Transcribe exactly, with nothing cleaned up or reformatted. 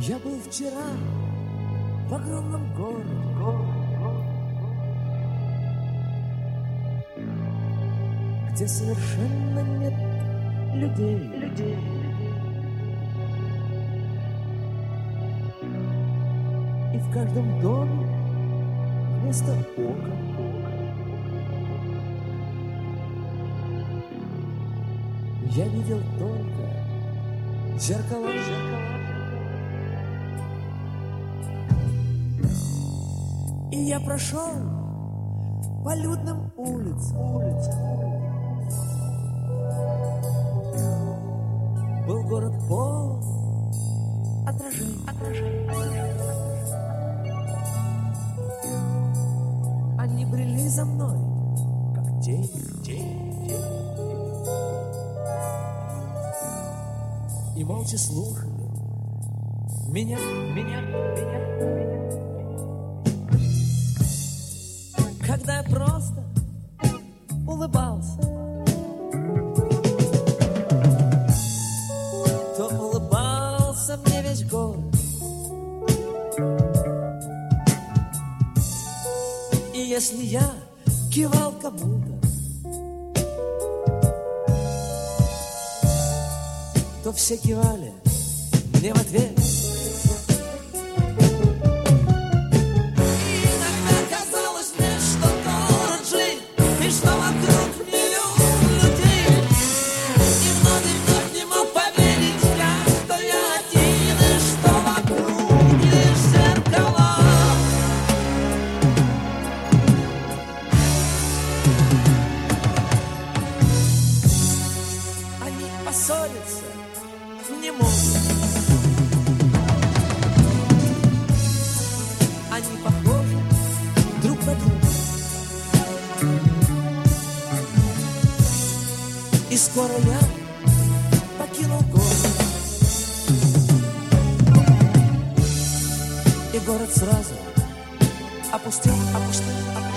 Я был вчера в огромном городе, где совершенно нет людей, людей. И в каждом доме вместо окон я видел только зеркала, зеркала. И я прошел по людным улицам, улицам. Был город полон отражений, отражений, отражений. Они брели за мной, как тень, тень, тень. И молча слушали меня, меня, меня, меня. Когда я просто улыбался, то улыбался мне весь город. И если я кивал кому-то, то все кивали мне в ответ. Поссориться не могут. Они похожи друг на друга. И скоро я покинул город. И город сразу опустел, опустел, опустел.